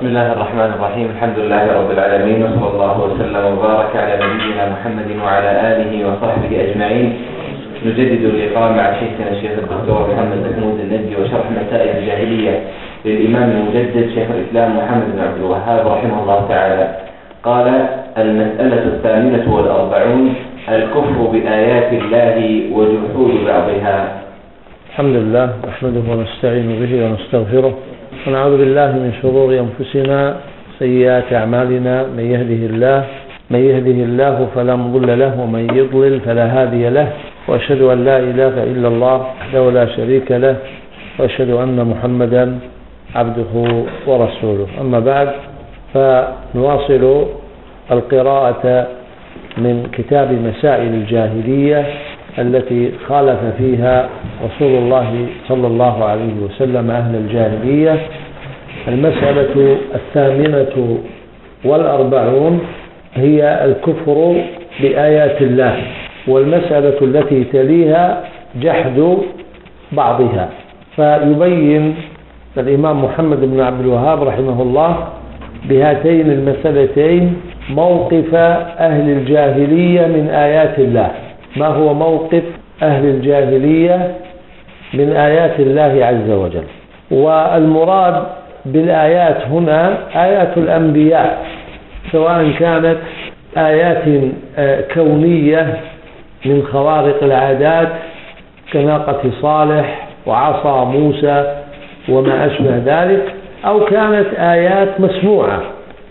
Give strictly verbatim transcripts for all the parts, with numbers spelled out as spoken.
بسم الله الرحمن الرحيم. الحمد لله رب العالمين، وصلى الله وسلم وبارك على نبينا محمد وعلى آله وصحبه أجمعين. نجدد اللقاء مع شيخنا الشيخ الدكتور محمد محمود النجدي وشرح مسائل الجاهلية للإمام المجدد شيخ الإسلام محمد بن عبد الوهاب رحمه الله تعالى. قال: المسألة الثامنة والأربعون: الكفر بآيات الله وجحود بعضها. الحمد لله نحمده ونستعين به ونستغفره ونعوذ بالله من شرور أنفسنا سيئات أعمالنا. من يهده الله من يهده الله فلا مضل له، ومن يضلل فلا هادي له، وأشهد أن لا إله إلا الله وحده لا شريك له، وأشهد أن محمدا عبده ورسوله. أما بعد، فنواصل القراءة من كتاب مسائل الجاهلية التي خالف فيها رسول الله صلى الله عليه وسلم أهل الجاهلية. المسألة الثامنة والأربعون هي الكفر بآيات الله، والمسألة التي تليها جحد بعضها. فيبين الإمام محمد بن عبد الوهاب رحمه الله بهاتين المسألتين موقف أهل الجاهلية من آيات الله. ما هو موقف أهل الجاهلية من آيات الله عز وجل؟ والمراد بالآيات هنا آيات الأنبياء، سواء كانت آيات كونية من خوارق العادات كناقة صالح وعصا موسى وما أشبه ذلك، أو كانت آيات مسموعة.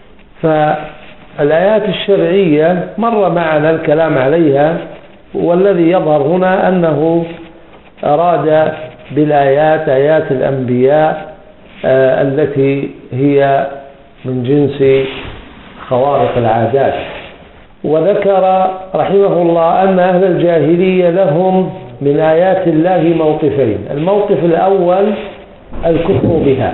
فالآيات الشرعية مر معنا الكلام عليها، والذي يظهر هنا أنه أراد بالآيات آيات الأنبياء آه التي هي من جنس خوارق العادات. وذكر رحمه الله أن أهل الجاهلية لهم من آيات الله موقفين. الموقف الأول الكفر بها،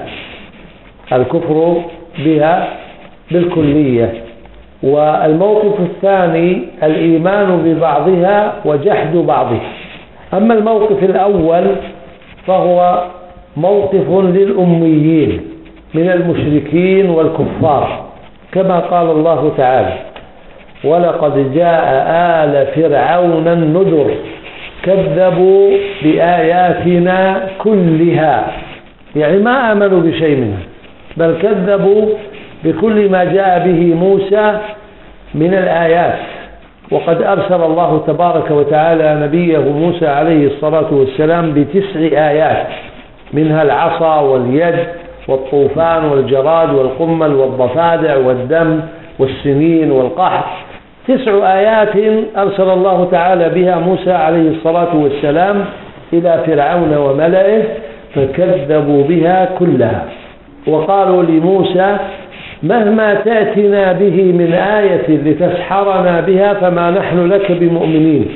الكفر بها بالكلية. والموقف الثاني الإيمان ببعضها وجحد بعضها. أما الموقف الأول فهو موقف للأميين من المشركين والكفار، كما قال الله تعالى: ولقد جاء آل فرعون النذر كذبوا بآياتنا كلها، يعني ما آمنوا بشيء منها، بل كذبوا بكل ما جاء به موسى من الآيات. وقد أرسل الله تبارك وتعالى نبيه موسى عليه الصلاة والسلام بتسع آيات، منها العصا واليد والطوفان والجراد والقمل والضفادع والدم والسنين والقحط. تسع آيات أرسل الله تعالى بها موسى عليه الصلاة والسلام إلى فرعون وملئه، فكذبوا بها كلها. وقالوا لموسى: مهما تأتنا به من آية لتسحرنا بها فما نحن لك بمؤمنين.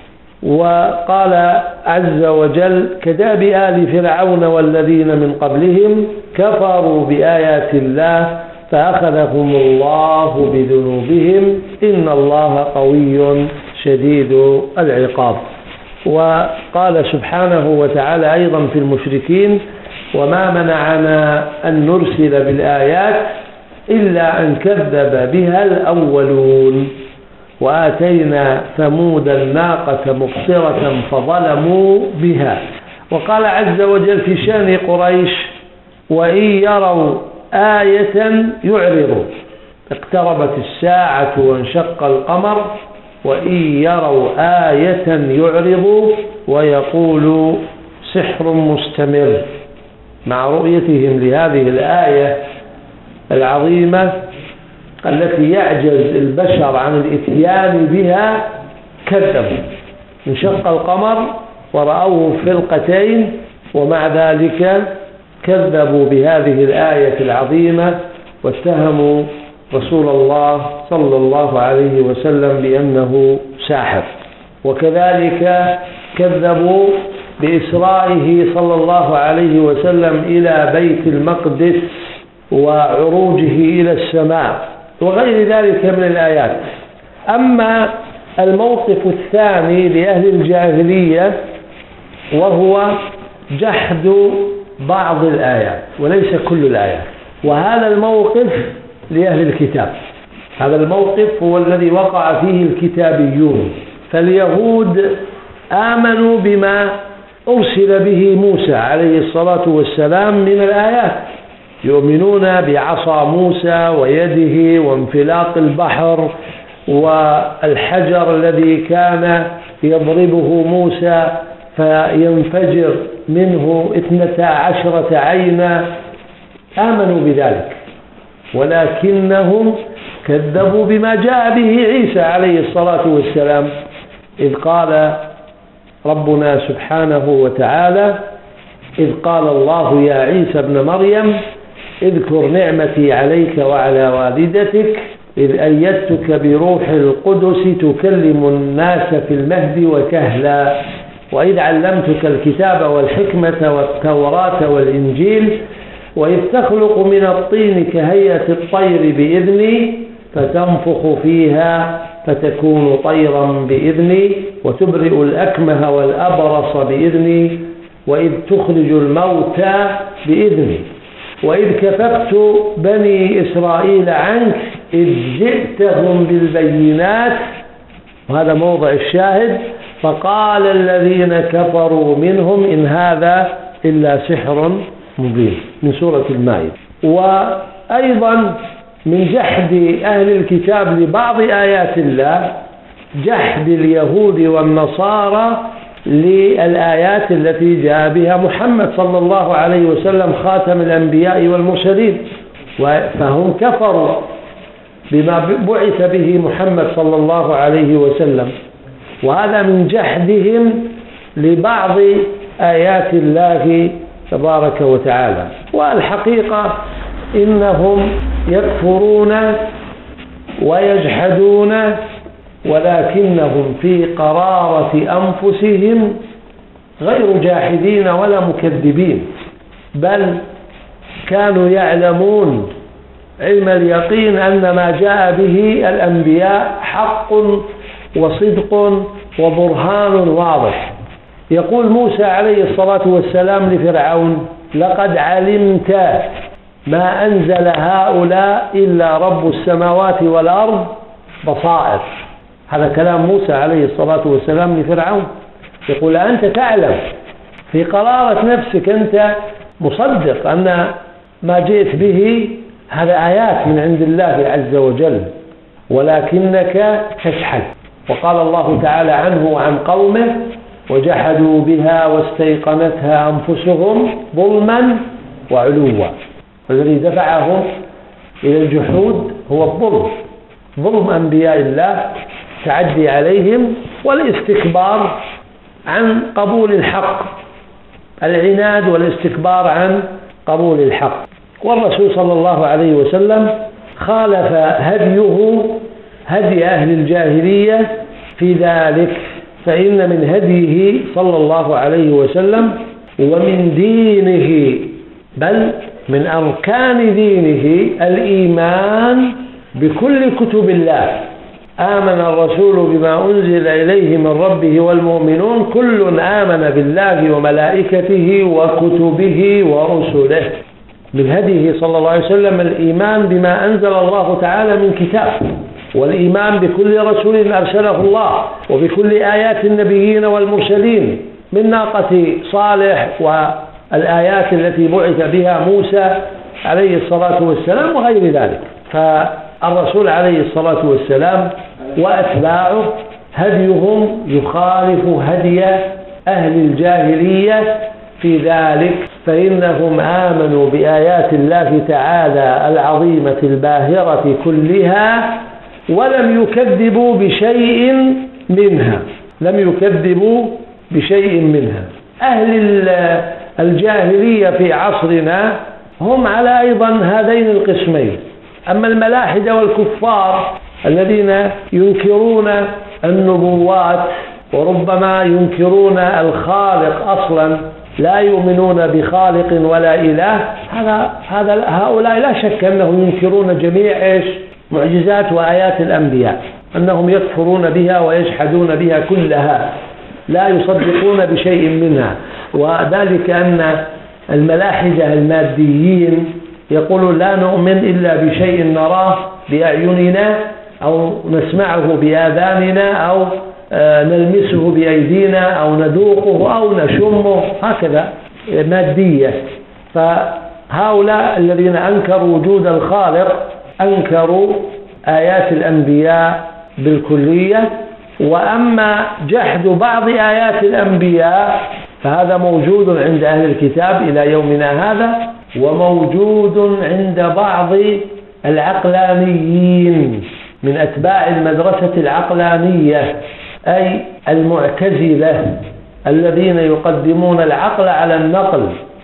وقال عز وجل: كداب آل فرعون والذين من قبلهم كفروا بآيات الله فأخذهم الله بذنوبهم إن الله قوي شديد العقاب. وقال سبحانه وتعالى أيضا في المشركين: وما منعنا أن نرسل بالآيات إلا أن كذب بها الأولون وآتينا ثمود الناقة مبصرة فظلموا بها. وقال عز وجل في شأن قريش: وإن يروا آية يعرضوا، اقتربت الساعة وانشق القمر، وإن يروا آية يعرضوا ويقولوا سحر مستمر، مع رؤيتهم لهذه الآية العظيمة التي يعجز البشر عن الاتيان بها كذبوا. انشق القمر ورأوه فرقتين، ومع ذلك كذبوا بهذه الآية العظيمة واتهموا رسول الله صلى الله عليه وسلم بأنه ساحر. وكذلك كذبوا بإسرائه صلى الله عليه وسلم إلى بيت المقدس وعروجه إلى السماء وغير ذلك من الآيات. أما الموقف الثاني لأهل الجاهلية وهو جحد بعض الآيات وليس كل الآيات. وهذا الموقف لأهل الكتاب، هذا الموقف هو الذي وقع فيه الكتابيون. فاليهود آمنوا بما أرسل به موسى عليه الصلاة والسلام من الآيات، يؤمنون بعصا موسى ويده وانفلاق البحر والحجر الذي كان يضربه موسى فينفجر منه اثنتا عشرة عينا، آمنوا بذلك، ولكنهم كذبوا بما جاء به عيسى عليه الصلاة والسلام، إذ قال ربنا سبحانه وتعالى: إذ قال الله يا عيسى ابن مريم اذكر نعمتي عليك وعلى والدتك إذ أيدتك بروح القدس تكلم الناس في المهد وكهلا وإذ علمتك الكتاب والحكمة والتوراة والإنجيل وإذ تخلق من الطين كهيئة الطير بإذني فتنفخ فيها فتكون طيرا بإذني وتبرئ الأكمه والأبرص بإذني وإذ تخرج الموتى بإذني وإذ كففت بني إسرائيل عنك إذ جئتهم بالبينات، وهذا موضع الشاهد، فقال الذين كفروا منهم إن هذا إلا سحر مبين، من سورة المائدة. وأيضا من جحد أهل الكتاب لبعض آيات الله جحد اليهود والنصارى للآيات التي جاء بها محمد صلى الله عليه وسلم خاتم الأنبياء والمرسلين، فهم كفروا بما بعث به محمد صلى الله عليه وسلم، وهذا من جحدهم لبعض آيات الله تبارك وتعالى. والحقيقة إنهم يكفرون ويجحدون، ولكنهم في قرارة أنفسهم غير جاحدين ولا مكذبين، بل كانوا يعلمون علم اليقين أن ما جاء به الأنبياء حق وصدق وبرهان واضح. يقول موسى عليه الصلاة والسلام لفرعون: لقد علمت ما أنزل هؤلاء إلا رب السماوات والأرض بصائر. هذا كلام موسى عليه الصلاة والسلام لفرعون، يقول: أنت تعلم في قرارة نفسك، أنت مصدق أن ما جئت به هذا آيات من عند الله عز وجل، ولكنك تجحد. وقال الله تعالى عنه وعن قومه: وجحدوا بها واستيقنتها أنفسهم ظلما وعلوا. والذي دفعهم إلى الجحود هو الظلم، ظلم أنبياء الله، تعدي عليهم، والاستكبار عن قبول الحق، العناد والاستكبار عن قبول الحق. والرسول صلى الله عليه وسلم خالف هديه هدي أهل الجاهلية في ذلك، فإن من هديه صلى الله عليه وسلم ومن دينه بل من أركان دينه الإيمان بكل كتب الله. آمن الرسول بما أنزل إليه من ربه والمؤمنون كل آمن بالله وملائكته وكتبه ورسله. من هديه صلى الله عليه وسلم الإيمان بما أنزل الله تعالى من كتاب، والإيمان بكل رسول أرسله الله، وبكل آيات النبيين والمرسلين من ناقة صالح والآيات التي بعث بها موسى عليه الصلاة والسلام وغير ذلك. فالرسول عليه الصلاة والسلام وأتباعه هديهم يخالف هدي أهل الجاهلية في ذلك، فإنهم آمنوا بآيات الله تعالى العظيمة الباهرة كلها ولم يكذبوا بشيء منها، لم يكذبوا بشيء منها. أهل الجاهلية في عصرنا هم على أيضا هذين القسمين. أما الملاحدة والكفار الذين ينكرون النبوات وربما ينكرون الخالق أصلا، لا يؤمنون بخالق ولا إله، هذا هذا هؤلاء لا شك أنهم ينكرون جميع إيش معجزات وآيات الأنبياء، أنهم يكفرون بها ويجحدون بها كلها، لا يصدقون بشيء منها. وذلك أن الملاحدة الماديين يقولون لا نؤمن إلا بشيء نراه بأعيننا أو نسمعه بآذاننا أو نلمسه بأيدينا أو نذوقه أو نشمه، هكذا مادية. فهؤلاء الذين أنكروا وجود الخالق أنكروا آيات الأنبياء بالكلية. وأما جحد بعض آيات الأنبياء فهذا موجود عند أهل الكتاب إلى يومنا هذا، وموجود عند بعض العقلانيين من أتباع المدرسة العقلانية، أي المعتزلة الذين يقدمون العقل على النقل.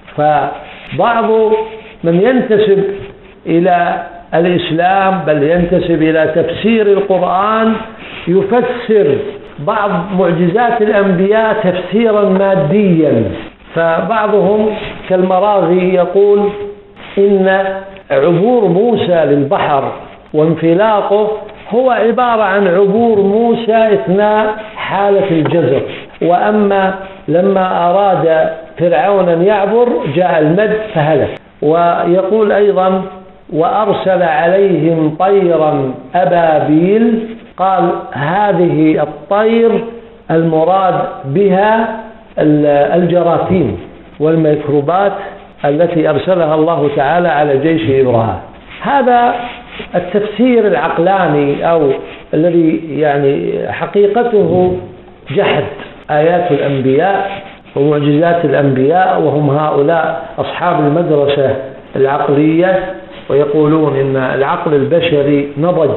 فبعض من ينتسب إلى الإسلام بل ينتسب إلى تفسير القرآن يفسر بعض معجزات الأنبياء تفسيرا ماديا. فبعضهم كالمراغي يقول إن عبور موسى للبحر وانفلاقه هو عبارة عن عبور موسى أثناء حالة الجزر، وأما لما أراد فرعون أن يعبر جاء المد فهلك. ويقول أيضا وأرسل عليهم طيرا أبابيل، قال هذه الطير المراد بها الجراثيم والميكروبات التي أرسلها الله تعالى على جيش إبراهيم. هذا التفسير العقلاني أو الذي يعني حقيقته جحد آيات الأنبياء ومعجزات الأنبياء، وهم هؤلاء أصحاب المدرسة العقلية، ويقولون إن العقل البشري نضج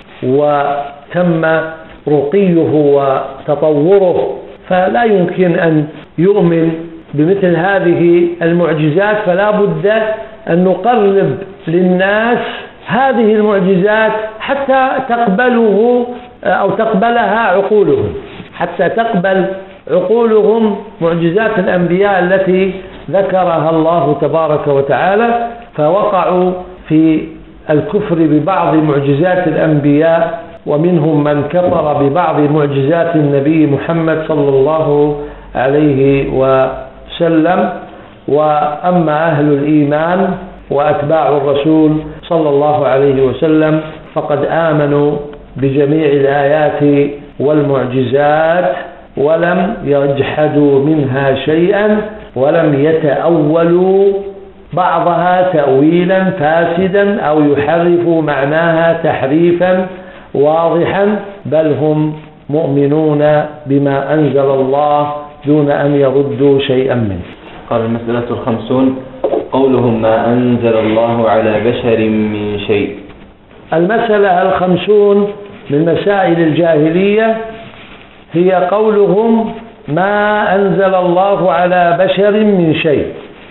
وتم رقيه وتطوره، فلا يمكن أن يؤمن بمثل هذه المعجزات. فلا بد أن نقرب للناس هذه المعجزات حتى تقبله أو تقبلها عقولهم، حتى تقبل عقولهم معجزات الأنبياء التي ذكرها الله تبارك وتعالى. فوقعوا في الكفر ببعض معجزات الأنبياء، ومنهم من كفر ببعض معجزات النبي محمد صلى الله عليه وسلم. وأما أهل الإيمان وأتباع الرسول صلى الله عليه وسلم فقد آمنوا بجميع الآيات والمعجزات ولم يجحدوا منها شيئا، ولم يتأولوا بعضها تأويلا فاسدا أو يحرفوا معناها تحريفا واضحا، بل هم مؤمنون بما أنزل الله دون أن يردوا شيئا منه. قال المسألة الخمسون قولهم ما أنزل الله على بشر من شيء. المسألة الخمسون من مسائل الجاهلية هي قولهم ما أنزل الله على بشر من شيء.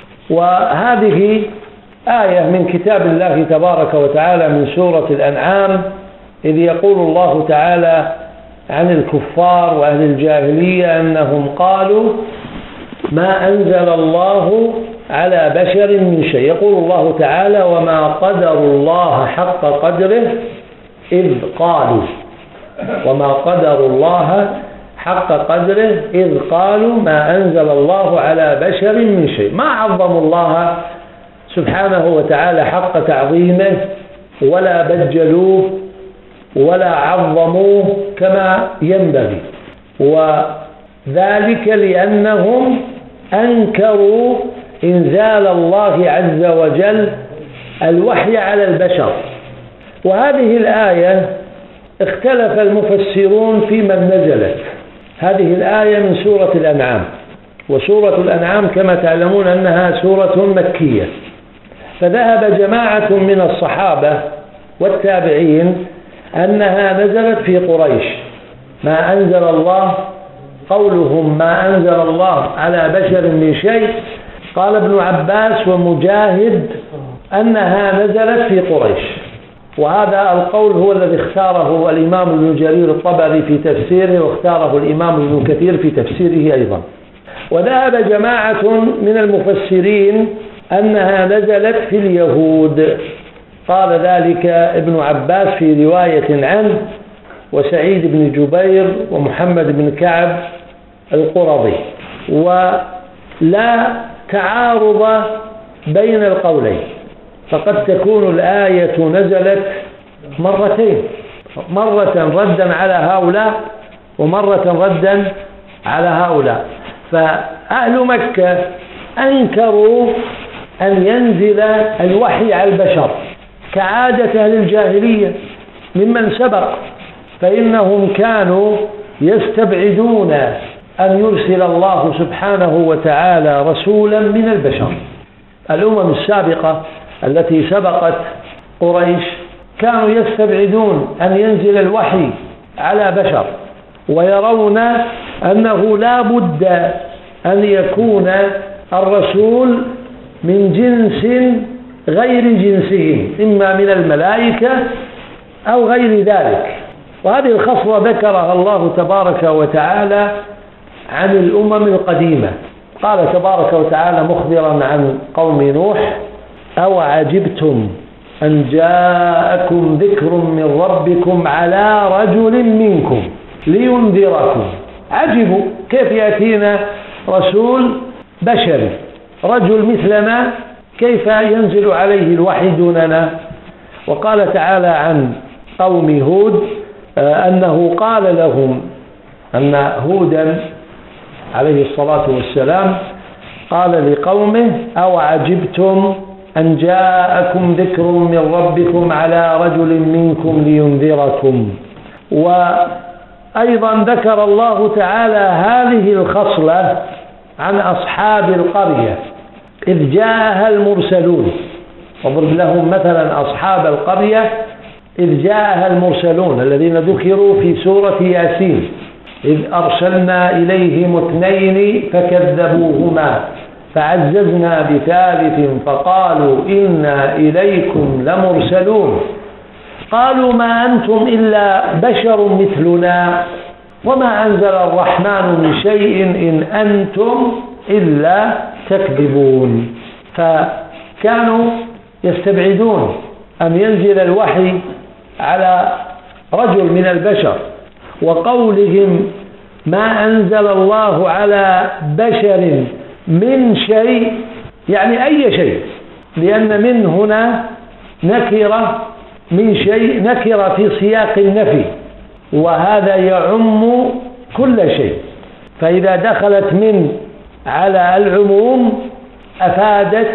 وهذه آية من كتاب الله تبارك وتعالى من سورة الأنعام، إذ يقول الله تعالى عن الكفار وأهل الجاهلية أنهم قالوا ما أنزل الله على بشر من شيء. يقول الله تعالى وما قدر الله حق قدره إذ قالوا، وما قدر الله حق قدره إذ قالوا ما أنزل الله على بشر من شيء. ما عظموا الله سبحانه وتعالى حق تعظيمه ولا بجلوه ولا عظموه كما ينبغي، وذلك لأنهم أنكروا إنزال الله عز وجل الوحي على البشر. وهذه الآية اختلف المفسرون في من نزلت. هذه الآية من سورة الأنعام، وسورة الأنعام كما تعلمون أنها سورة مكية. فذهب جماعة من الصحابة والتابعين أنها نزلت في قريش. ما أنزل الله، قولهم ما أنزل الله على بشر من شيء، قال ابن عباس ومجاهد أنها نزلت في قريش. وهذا القول هو الذي اختاره الإمام ابن جرير الطبري في تفسيره، واختاره الإمام ابن كثير في تفسيره أيضا. وذهب جماعة من المفسرين أنها نزلت في اليهود، قال ذلك ابن عباس في رواية عنه، وسعيد بن جبير ومحمد بن كعب القرظي. ولا تعارض بين القولين، فقد تكون الآية نزلت مرتين، مرة ردا على هؤلاء ومرة ردا على هؤلاء. فأهل مكة أنكروا أن ينزل الوحي على البشر كعادة أهل الجاهلية ممن سبق، فإنهم كانوا يستبعدون أن يرسل الله سبحانه وتعالى رسولا من البشر. الأمم السابقة التي سبقت قريش كانوا يستبعدون أن ينزل الوحي على بشر، ويرون أنه لا بد أن يكون الرسول من جنس غير جنسهم، إما من الملائكة أو غير ذلك. وهذه الخصلة ذكرها الله تبارك وتعالى عن الأمم القديمة. قال تبارك وتعالى مخبرا عن قوم نوح: أو عجبتم أن جاءكم ذكر من ربكم على رجل منكم لينذركم. عجبوا، كيف يأتينا رسول بشري رجل مثلنا، كيف ينزل عليه الوحي دوننا؟ وقال تعالى عن قوم هود أنه قال لهم، أن هودا عليه الصلاة والسلام قال لقومه: أو عجبتم أن جاءكم ذكر من ربكم على رجل منكم لينذركم. وأيضا ذكر الله تعالى هذه الخصلة عن أصحاب القرية إذ جاءها المرسلون. واضرب لهم مثلا أصحاب القرية إذ جاءها المرسلون الذين ذكروا في سورة ياسين: إذ أرسلنا إليهم اثنين فكذبوهما فعززنا بثالث فقالوا إنا إليكم لمرسلون قالوا ما أنتم إلا بشر مثلنا وما أنزل الرحمن من شيء إن أنتم إلا تكذبون. فكانوا يستبعدون أن ينزل الوحي على رجل من البشر، وقولهم ما أنزل الله على بشر من شيء يعني أي شيء، لأن من هنا نكرة، من شيء نكرة في سياق النفي، وهذا يعم كل شيء. فإذا دخلت من على العموم أفادت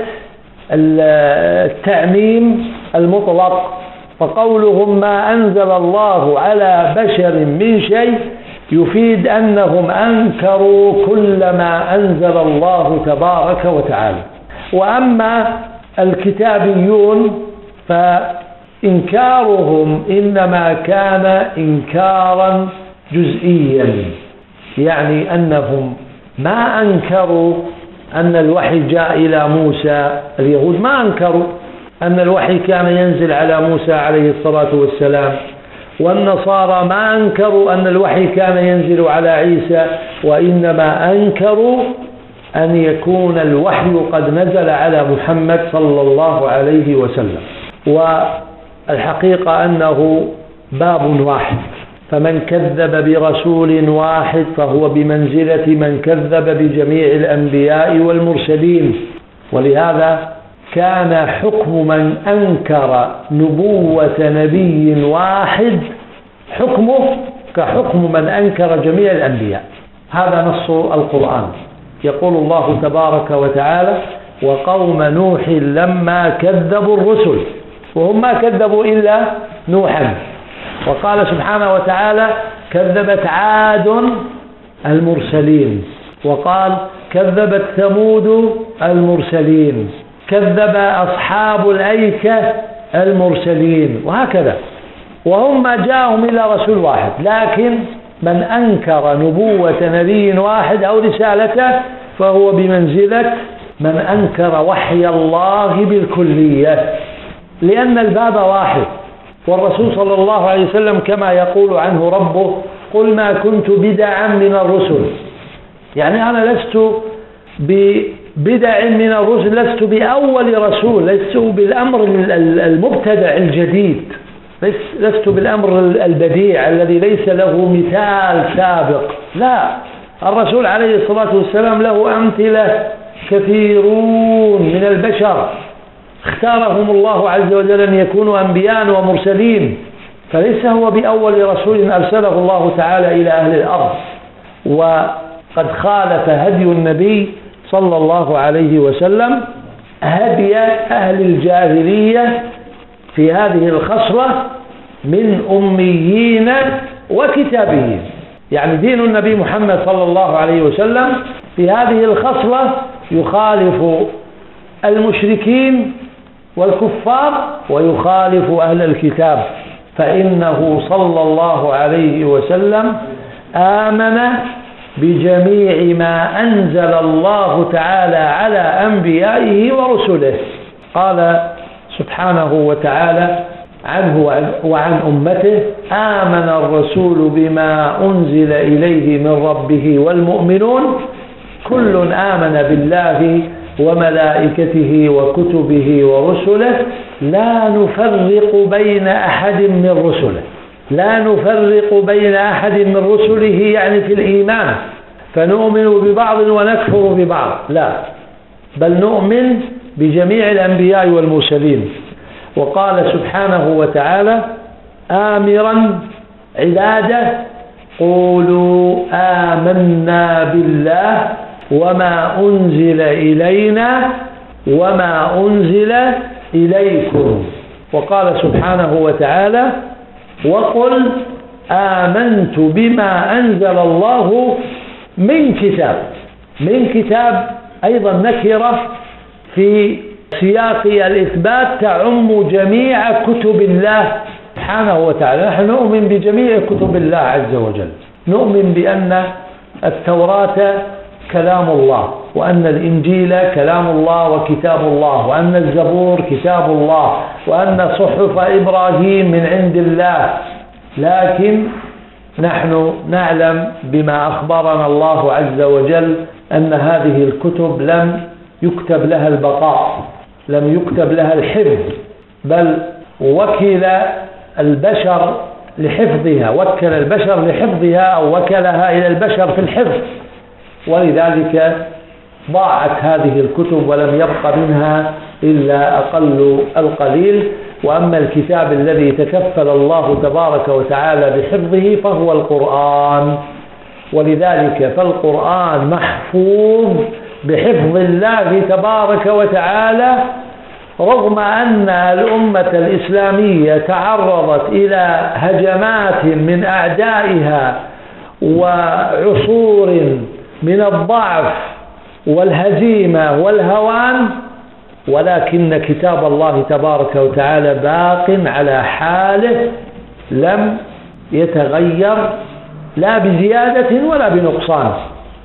التعميم المطلق. فقولهم ما أنزل الله على بشر من شيء يفيد أنهم أنكروا كل ما أنزل الله تبارك وتعالى. وأما الكتابيون فإنكارهم إنما كان إنكارا جزئيا، يعني أنهم ما أنكروا أن الوحي جاء إلى موسى. اليهود ما أنكروا أن الوحي كان ينزل على موسى عليه الصلاة والسلام، والنصارى ما أنكروا أن الوحي كان ينزل على عيسى، وإنما أنكروا أن يكون الوحي قد نزل على محمد صلى الله عليه وسلم. والحقيقة أنه باب واحد، فمن كذب برسول واحد فهو بمنزلة من كذب بجميع الأنبياء والمرسلين. ولهذا كان حكم من أنكر نبوة نبي واحد حكمه كحكم من أنكر جميع الأنبياء. هذا نص القرآن. يقول الله تبارك وتعالى: وقوم نوح لما كذبوا الرسل، وهم ما كذبوا إلا نوحا. وقال سبحانه وتعالى: كذبت عاد المرسلين، وقال: كذبت ثمود المرسلين، كذب أصحاب الأيكة المرسلين، وهكذا. وهم ما جاءهم إلا رسول واحد، لكن من أنكر نبوة نبي واحد أو رسالته فهو بمنزلة من أنكر وحي الله بالكلية، لأن الباب واحد. والرسول صلى الله عليه وسلم كما يقول عنه ربه: قل ما كنت بدعا من الرسل. يعني أنا لست ببدع من الرسل، لست بأول رسول، لست بالأمر المبتدع الجديد، لست بالأمر البديع الذي ليس له مثال سابق. لا، الرسول عليه الصلاة والسلام له أمثلة كثيرون من البشر اختارهم الله عز وجل أن يكونوا أنبياء ومرسلين، فليس هو بأول رسول أرسله الله تعالى إلى أهل الأرض، وقد خالف هدي النبي صلى الله عليه وسلم هدي أهل الجاهلية في هذه الخصلة من أميين وكتابيين. يعني دين النبي محمد صلى الله عليه وسلم في هذه الخصلة يخالف المشركين والكفار ويخالف أهل الكتاب، فإنه صلى الله عليه وسلم آمن بجميع ما أنزل الله تعالى على أنبيائه ورسله. قال سبحانه وتعالى عنه وعن أمته: آمن الرسول بما أنزل إليه من ربه والمؤمنون كل آمن بالله وملائكته وكتبه ورسله لا نفرق بين أحد من رسله. لا نفرق بين أحد من رسله يعني في الإيمان، فنؤمن ببعض ونكفر ببعض، لا، بل نؤمن بجميع الأنبياء والمرسلين. وقال سبحانه وتعالى آمرا عباده: قولوا آمنا بالله وما أنزل إلينا وما أنزل إليكم. وقال سبحانه وتعالى: وقل آمنت بما أنزل الله من كتاب. من كتاب أيضا نكرة في سياق الإثبات تعم جميع كتب الله سبحانه وتعالى. نحن نؤمن بجميع كتب الله عز وجل، نؤمن بأن التوراة كلام الله، وأن الإنجيل كلام الله وكتاب الله، وأن الزبور كتاب الله، وأن صحف إبراهيم من عند الله. لكن نحن نعلم بما أخبرنا الله عز وجل أن هذه الكتب لم يكتب لها البقاء، لم يكتب لها الحفظ، بل وكل البشر لحفظها، وكل البشر لحفظها أو وكلها إلى البشر في الحفظ، ولذلك ضاعت هذه الكتب ولم يبق منها إلا أقل القليل. وأما الكتاب الذي تكفل الله تبارك وتعالى بحفظه فهو القرآن، ولذلك فالقرآن محفوظ بحفظ الله تبارك وتعالى، رغم أن الأمة الإسلامية تعرضت إلى هجمات من أعدائها وعصور من الضعف والهزيمة والهوان، ولكن كتاب الله تبارك وتعالى باق على حاله لم يتغير لا بزيادة ولا بنقصان.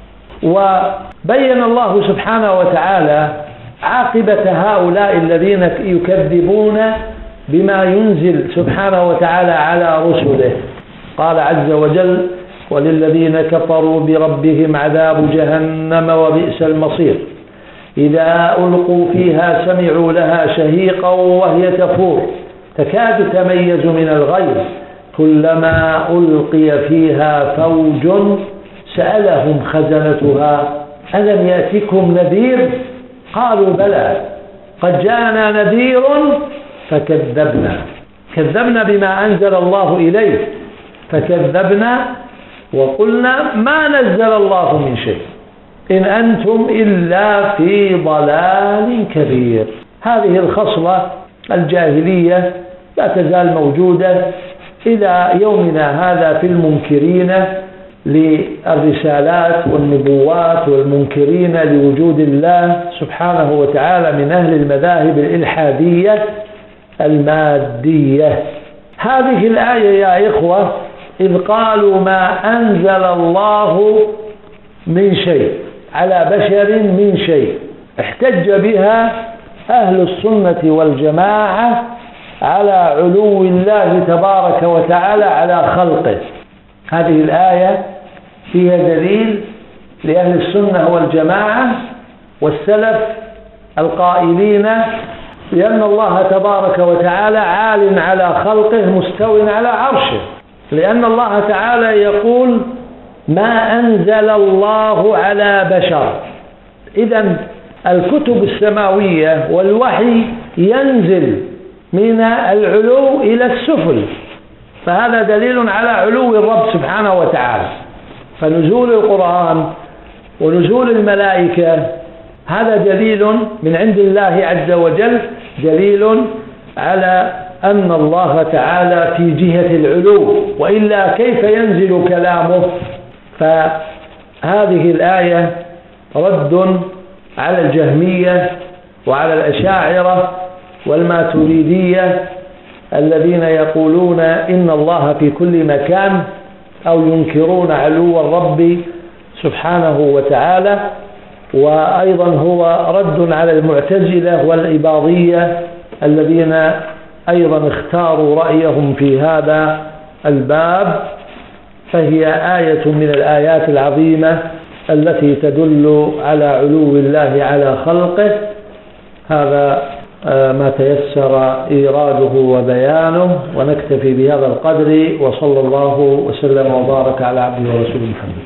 وبين الله سبحانه وتعالى عاقبة هؤلاء الذين يكذبون بما ينزل سبحانه وتعالى على رسله. قال عز وجل: وللذين كفروا بربهم عذاب جهنم وبئس المصير إذا ألقوا فيها سمعوا لها شهيقا وهي تفور تكاد تميز من الغيظ كلما ألقي فيها فوج سألهم خزنتها ألم يأتكم نذير قالوا بلى قد جاءنا نذير فكذبنا كذبنا بما أنزل الله إليه فكذبنا وقلنا ما نزل الله من شيء إن أنتم إلا في ضلال كبير. هذه الخصلة الجاهلية لا تزال موجودة إلى يومنا هذا في المنكرين للرسالات والنبوات والمنكرين لوجود الله سبحانه وتعالى من أهل المذاهب الإلحادية المادية. هذه الآية يا إخوة إذ قالوا ما أنزل الله من شيء على بشر من شيء احتج بها أهل السنة والجماعة على علو الله تبارك وتعالى على خلقه. هذه الآية فيها دليل لأهل السنة والجماعة والسلف القائلين لأن الله تبارك وتعالى عال على خلقه مستو على عرشه، لأن الله تعالى يقول ما أنزل الله على بشر. إذن الكتب السماوية والوحي ينزل من العلو إلى السفل، فهذا دليل على علو الرب سبحانه وتعالى. فنزول القرآن ونزول الملائكة هذا دليل من عند الله عز وجل، دليل على أن الله تعالى في جهة العلو، وإلا كيف ينزل كلامه؟ فهذه الآية رد على الجهمية وعلى الأشاعرة والماتريدية الذين يقولون إن الله في كل مكان، أو ينكرون علو الرب سبحانه وتعالى. وأيضا هو رد على المعتزلة والإباضية الذين أيضا اختاروا رأيهم في هذا الباب. فهي آية من الآيات العظيمة التي تدل على علو الله على خلقه. هذا ما تيسر إيراده وبيانه، ونكتفي بهذا القدر، وصلى الله وسلم وبارك على عبده ورسوله محمد.